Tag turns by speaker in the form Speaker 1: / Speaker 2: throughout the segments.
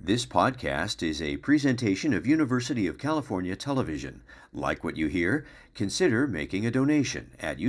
Speaker 1: This podcast is a presentation of University of California Television. Like what you hear? Consider making a donation at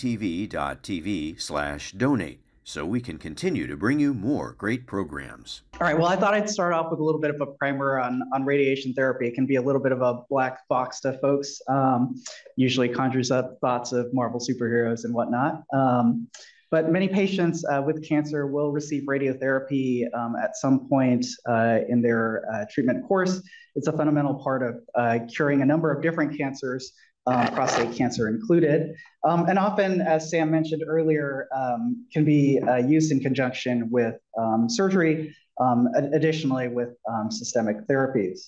Speaker 1: uctv.tv/donate so we can continue to bring you more great programs.
Speaker 2: All right, well, I thought I'd start off with a little bit of a primer on radiation therapy. It can be a little bit of a black box to folks, usually conjures up thoughts of Marvel superheroes and whatnot. But many patients with cancer will receive radiotherapy at some point in their treatment course. It's a fundamental part of curing a number of different cancers, prostate cancer included. And often, as Sam mentioned earlier, can be used in conjunction with surgery, additionally with systemic therapies.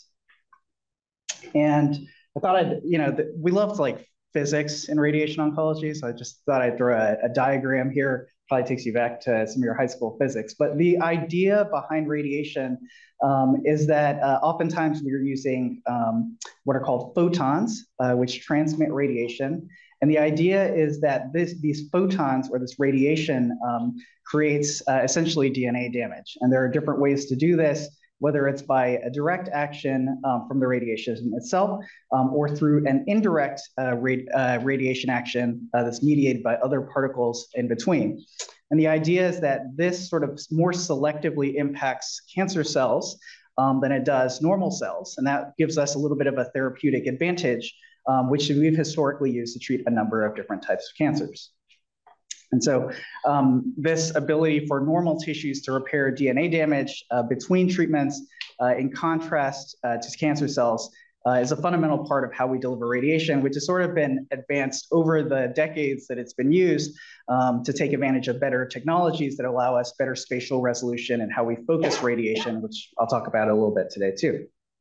Speaker 2: And I thought we love physics in radiation oncology, so I just thought I'd throw a diagram here. Probably takes you back to some of your high school physics. But the idea behind radiation is that oftentimes we're using what are called photons, which transmit radiation. And the idea is that these photons or this radiation creates essentially DNA damage. And there are different ways to do this, whether it's by a direct action from the radiation itself or through an indirect radiation action that's mediated by other particles in between. And the idea is that this sort of more selectively impacts cancer cells than it does normal cells. And that gives us a little bit of a therapeutic advantage, which we've historically used to treat a number of different types of cancers. And so this ability for normal tissues to repair DNA damage between treatments, in contrast to cancer cells, is a fundamental part of how we deliver radiation, which has sort of been advanced over the decades that it's been used to take advantage of better technologies that allow us better spatial resolution and how we focus radiation, which I'll talk about a little bit today too.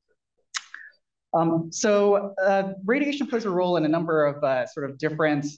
Speaker 2: Radiation plays a role in a number of sort of different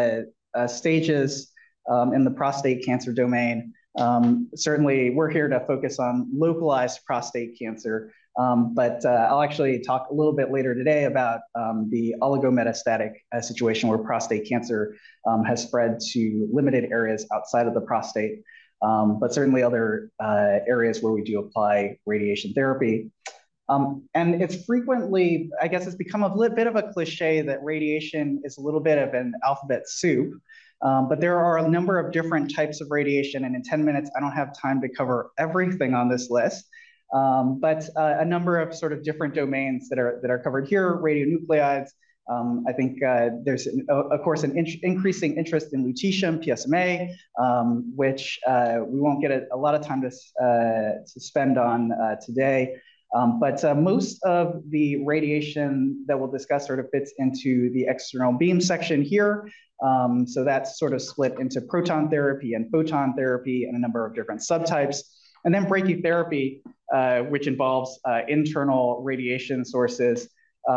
Speaker 2: stages in the prostate cancer domain. Certainly, we're here to focus on localized prostate cancer, but I'll actually talk a little bit later today about the oligometastatic situation where prostate cancer has spread to limited areas outside of the prostate, but certainly other areas where we do apply radiation therapy. And it's frequently, I guess it's become a bit of a cliche that radiation is a little bit of an alphabet soup. But there are a number of different types of radiation, and in 10 minutes, I don't have time to cover everything on this list. But a number of sort of different domains that are covered here, radionuclides. I think there's, of course, an increasing interest in lutetium, PSMA, which we won't get a lot of time to spend on today. But most of the radiation that we'll discuss sort of fits into the external beam section here. So that's sort of split into proton therapy and photon therapy and a number of different subtypes. And then brachytherapy, which involves internal radiation sources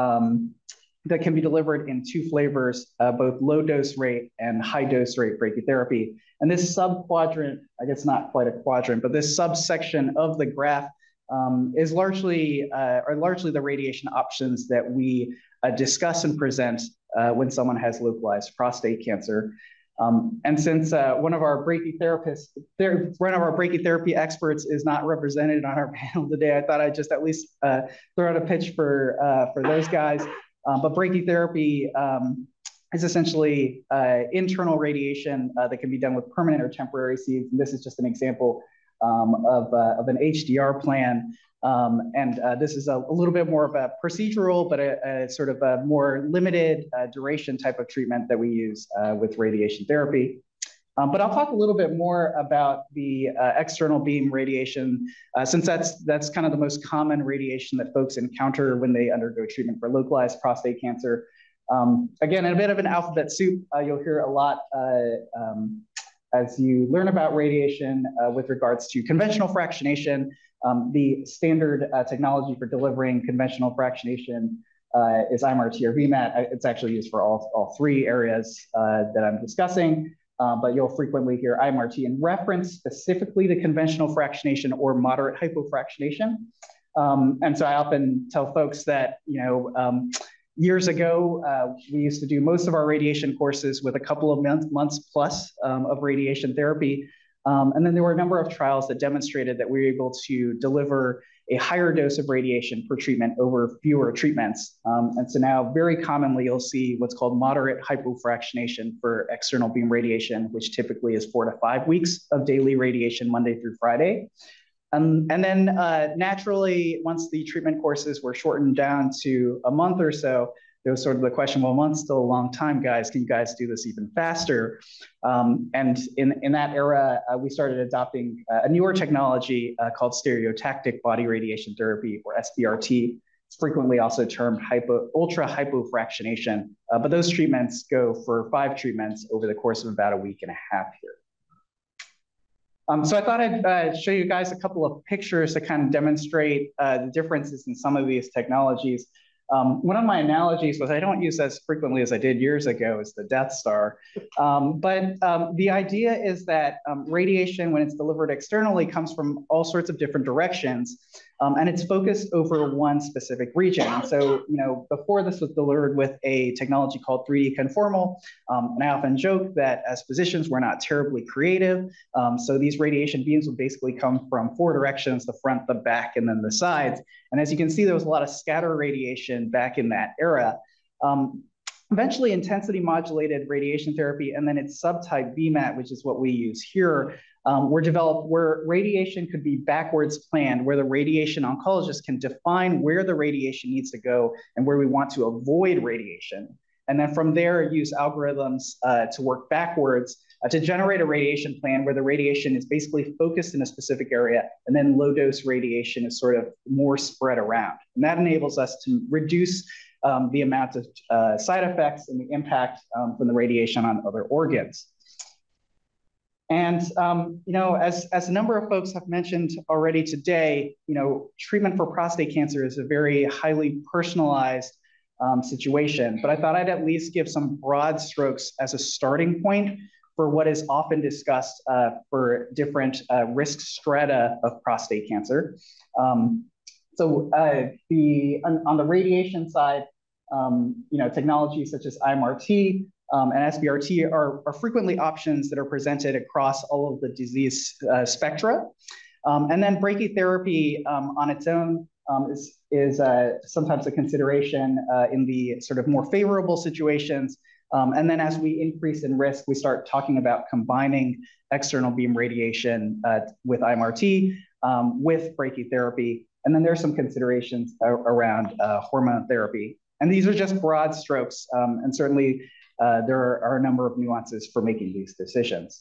Speaker 2: that can be delivered in two flavors, both low dose rate and high dose rate brachytherapy. And this subquadrant, I guess not quite a quadrant, but this subsection of the graph is largely the radiation options that we discuss and present when someone has localized prostate cancer. And since one of our brachytherapy experts is not represented on our panel today, I thought I'd just at least throw out a pitch for those guys. But brachytherapy is essentially internal radiation that can be done with permanent or temporary seeds. And this is just an example of an HDR plan. This is a little bit more of a procedural, but a sort of a more limited duration type of treatment that we use with radiation therapy. But I'll talk a little bit more about the external beam radiation, since that's kind of the most common radiation that folks encounter when they undergo treatment for localized prostate cancer. Again, in a bit of an alphabet soup, you'll hear a lot as you learn about radiation with regards to conventional fractionation. The standard technology for delivering conventional fractionation is IMRT or VMAT. It's actually used for all three areas that I'm discussing, but you'll frequently hear IMRT in reference specifically to conventional fractionation or moderate hypofractionation. And so I often tell folks that, years ago, we used to do most of our radiation courses with a couple of months plus of radiation therapy. And then there were a number of trials that demonstrated that we were able to deliver a higher dose of radiation per treatment over fewer treatments. And so now very commonly you'll see what's called moderate hypofractionation for external beam radiation, which typically is 4 to 5 weeks of daily radiation Monday through Friday. And then naturally, once the treatment courses were shortened down to a month or so, there was sort of the question, well, a month's still a long time, guys. Can you guys do this even faster? And in that era, we started adopting a newer technology called stereotactic body radiation therapy, or SBRT. It's frequently also termed ultra hypofractionation. But those treatments go for 5 treatments over the course of about a week and a half here. So I thought I'd show you guys a couple of pictures to kind of demonstrate the differences in some of these technologies. One of my analogies was I don't use as frequently as I did years ago is the Death Star. But the idea is that radiation, when it's delivered externally, comes from all sorts of different directions. And it's focused over one specific region. So, before this was delivered with a technology called 3D conformal, and I often joke that as physicians, we're not terribly creative. So these radiation beams would basically come from 4 directions: the front, the back, and then the sides. And as you can see, there was a lot of scatter radiation back in that era. Eventually, intensity modulated radiation therapy and then its subtype VMAT, which is what we use here, were developed where radiation could be backwards planned, where the radiation oncologist can define where the radiation needs to go and where we want to avoid radiation. And then from there, use algorithms to work backwards to generate a radiation plan where the radiation is basically focused in a specific area, and then low dose radiation is sort of more spread around. And that enables us to reduce the amount of side effects and the impact from the radiation on other organs. And, as a number of folks have mentioned already today, treatment for prostate cancer is a very highly personalized situation. But I thought I'd at least give some broad strokes as a starting point for what is often discussed for different risk strata of prostate cancer. So on the radiation side, technologies such as IMRT and SBRT are frequently options that are presented across all of the disease spectra. And then brachytherapy on its own is sometimes a consideration in the sort of more favorable situations. And then as we increase in risk, we start talking about combining external beam radiation with IMRT with brachytherapy. And then there's some considerations around hormone therapy. And these are just broad strokes. And certainly there are a number of nuances for making these decisions.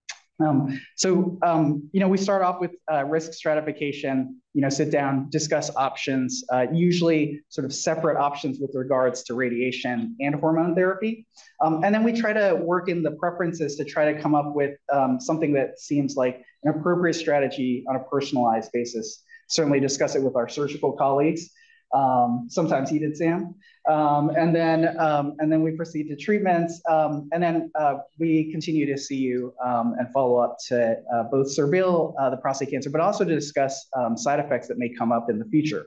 Speaker 2: We start off with risk stratification, sit down, discuss options, usually sort of separate options with regards to radiation and hormone therapy. And then we try to work in the preferences to try to come up with something that seems like an appropriate strategy on a personalized basis. Certainly discuss it with our surgical colleagues. Sometimes he did, Sam. And then we proceed to treatments. And then we continue to see you and follow up to both surveil the prostate cancer, but also to discuss side effects that may come up in the future.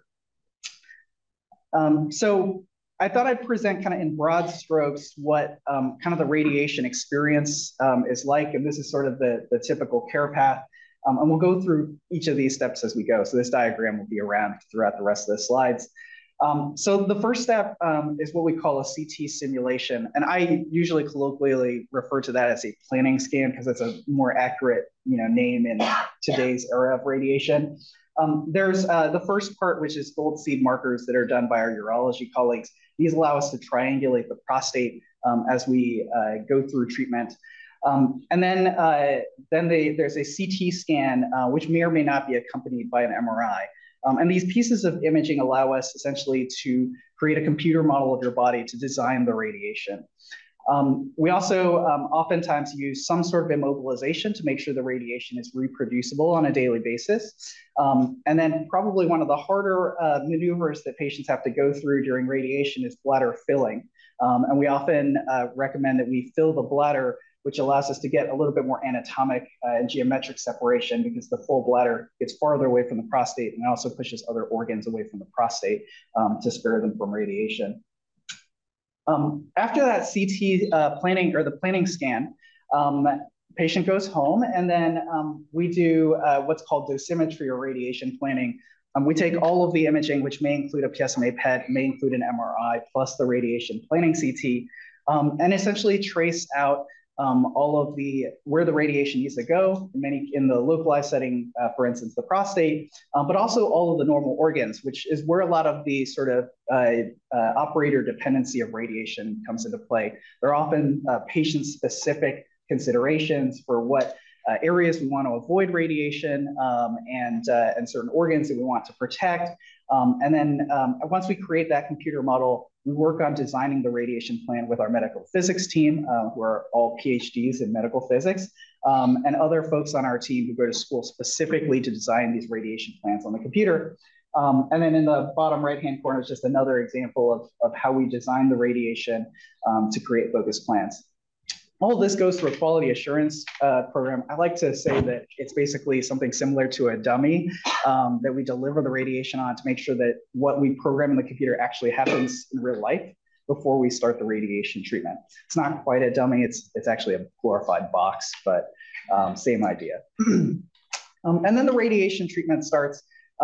Speaker 2: So I thought I'd present kind of in broad strokes what kind of the radiation experience is like. And this is sort of the typical care path. And we'll go through each of these steps as we go. So this diagram will be around throughout the rest of the slides. So the first step is what we call a CT simulation. And I usually colloquially refer to that as a planning scan because it's a more accurate name in today's era of radiation. There's the first part, which is gold seed markers that are done by our urology colleagues. These allow us to triangulate the prostate as we go through treatment. And then there's a CT scan, which may or may not be accompanied by an MRI. And these pieces of imaging allow us essentially to create a computer model of your body to design the radiation. We also oftentimes use some sort of immobilization to make sure the radiation is reproducible on a daily basis. And then probably one of the harder maneuvers that patients have to go through during radiation is bladder filling. And we often recommend that we fill the bladder, which allows us to get a little bit more anatomic and geometric separation because the full bladder gets farther away from the prostate and also pushes other organs away from the prostate to spare them from radiation. After that CT planning or the planning scan, patient goes home and then we do what's called dosimetry or radiation planning We take all of the imaging, which may include a PSMA PET, may include an MRI, plus the radiation planning CT, and essentially trace out all of where the radiation needs to go, in the localized setting, for instance, the prostate, but also all of the normal organs, which is where a lot of the sort of operator dependency of radiation comes into play. There are often patient-specific considerations for what areas we want to avoid radiation and certain organs that we want to protect. And then once we create that computer model, we work on designing the radiation plan with our medical physics team, who are all PhDs in medical physics, and other folks on our team who go to school specifically to design these radiation plans on the computer. And then in the bottom right-hand corner is just another example of how we design the radiation to create focus plans. All of this goes through a quality assurance program. I like to say that it's basically something similar to a dummy that we deliver the radiation on to make sure that what we program in the computer actually happens in real life before we start the radiation treatment. It's not quite a dummy, it's actually a glorified box, but same idea. And then the radiation treatment starts.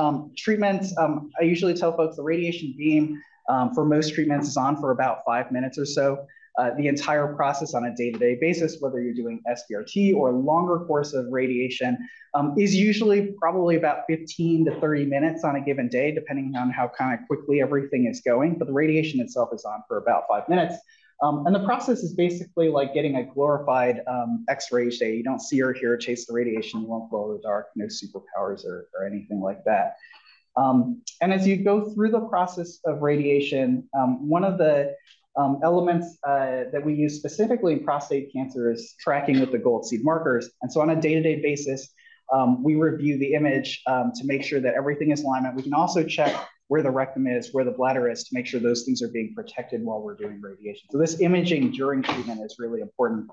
Speaker 2: I usually tell folks the radiation beam for most treatments is on for about 5 minutes or so. The entire process on a day-to-day basis, whether you're doing SBRT or a longer course of radiation, is usually probably about 15 to 30 minutes on a given day, depending on how kind of quickly everything is going. But the radiation itself is on for about 5 minutes. And the process is basically like getting a glorified X-ray each day. You don't see or hear or taste the radiation. You won't glow in the dark, no superpowers or anything like that. And as you go through the process of radiation, one of the elements that we use specifically in prostate cancer is tracking with the gold seed markers. And so on a day-to-day basis, we review the image to make sure that everything is in alignment. We can also check where the rectum is, where the bladder is, to make sure those things are being protected while we're doing radiation. So this imaging during treatment is really important.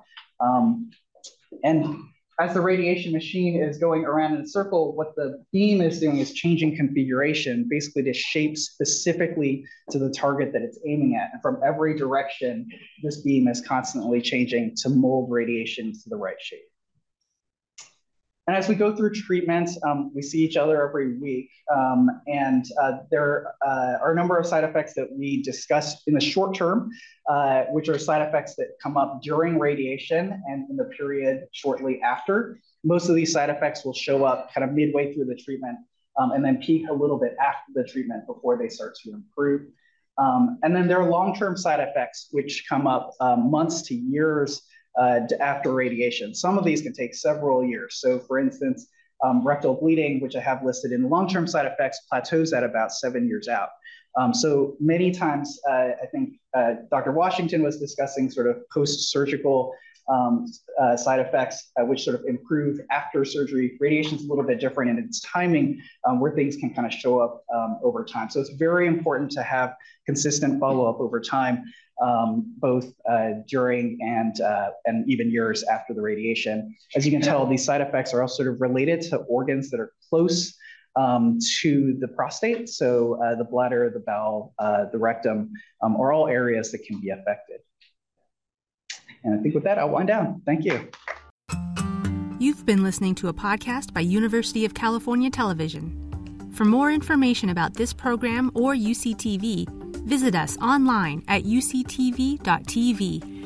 Speaker 2: And as the radiation machine is going around in a circle, what the beam is doing is changing configuration, basically to shape specifically to the target that it's aiming at. And from every direction, this beam is constantly changing to mold radiation to the right shape. And as we go through treatment, we see each other every week. And there are a number of side effects that we discuss in the short term, which are side effects that come up during radiation and in the period shortly after. Most of these side effects will show up kind of midway through the treatment and then peak a little bit after the treatment before they start to improve. And then there are long-term side effects, which come up months to years after radiation. Some of these can take several years. So for instance, rectal bleeding, which I have listed in long-term side effects, plateaus at about 7 years out. So many times, I think Dr. Washington was discussing sort of post-surgical side effects, which sort of improve after surgery. Radiation is a little bit different in its timing, where things can kind of show up over time. So it's very important to have consistent follow-up over time, both during and even years after the radiation. As you can tell, these side effects are all sort of related to organs that are close to the prostate. So the bladder, the bowel, the rectum are all areas that can be affected. And I think with that, I'll wind down. Thank you.
Speaker 3: You've been listening to a podcast by University of California Television. For more information about this program or UCTV, visit us online at uctv.tv